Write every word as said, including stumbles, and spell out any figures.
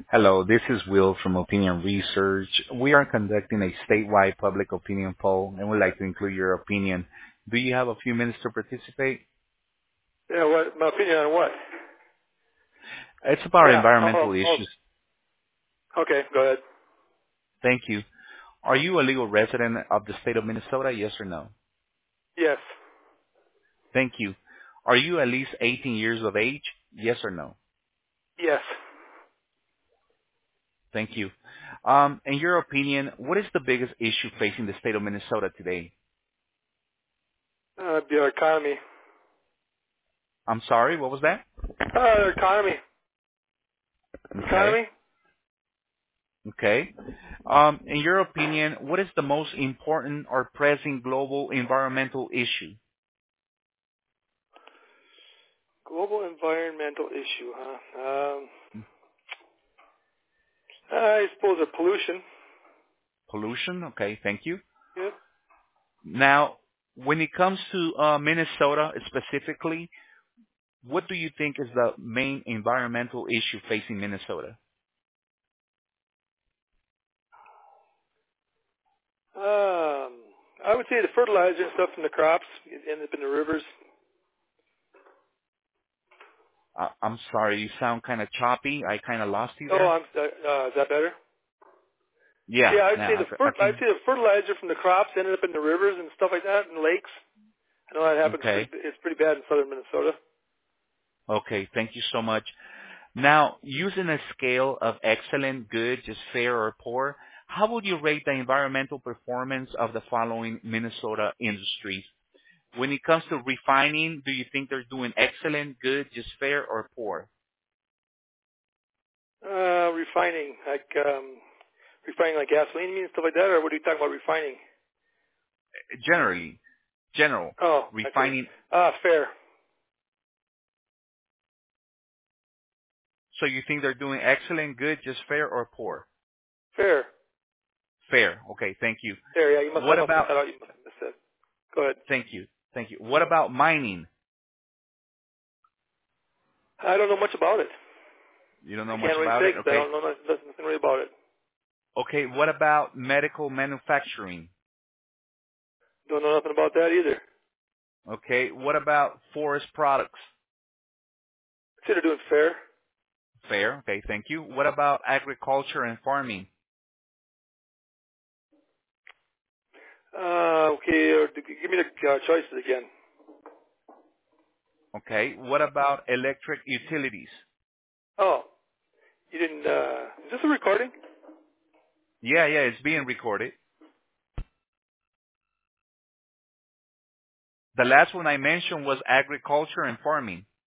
Hello, this is Will from Opinion Research. We are conducting a statewide public opinion poll and would like to include your opinion. Do you have a few minutes to participate? Yeah, what, my opinion on what? It's about Yeah, oh, oh, environmental oh, issues. okay, go ahead. Thank you. Are you a legal resident of the state of Minnesota, yes or no? Yes, Thank you. Are you at least eighteen years of age, yes or no? yes. Thank you. Um, in your opinion, what is the biggest issue facing the state of Minnesota today? Uh, the economy. I'm sorry, what was that? Uh, the economy. Okay. Economy? Okay. Um, in your opinion, what is the most important or pressing global environmental issue? Global environmental issue, huh? Um, I suppose a pollution. Pollution. Okay, thank you. Yeah. Now, when it comes to uh, Minnesota specifically, what do you think is the main environmental issue facing Minnesota? Um, I would say the fertilizer and stuff from the crops end up in the rivers. Uh, I'm sorry, you sound kind of choppy. I kind of lost you Oh, there. I'm, uh, uh, is that better? Yeah, Yeah, I'd say now the I, I fer- I'd can. say the fertilizer from the crops ended up in the rivers and stuff like that, and lakes. I know that happens Okay, pretty. It's pretty bad in southern Minnesota. okay, thank you so much. Now, using a scale of excellent, good, just fair, or poor, how would you rate the environmental performance of the following Minnesota industries? When it comes to refining, do you think they're doing excellent, good, just fair, or poor? Uh, refining, like um, refining like gasoline and stuff like that, or what are you talking about refining? Generally, general, Oh, okay. refining. Ah, fair, So you think they're doing excellent, good, just fair, or poor? fair, Fair. Okay, thank you. fair. Yeah, you must. I What must have about, cut out. You must have missed that. Go ahead. thank you, thank you. What about mining? I don't know much about it. You don't I know much can't really about say it? because I Okay. don't know nothing, nothing really about it. Okay, what about medical manufacturing? Don't know nothing about that either. Okay, what about forest products? I'd say they're doing fair. Fair. Okay, thank you. What about agriculture and farming? Uh, okay, or d- give me the uh, choices again. Okay. What about electric utilities? Oh, you didn't. Uh, is this a recording? Yeah, yeah, it's being recorded. The last one I mentioned was agriculture and farming.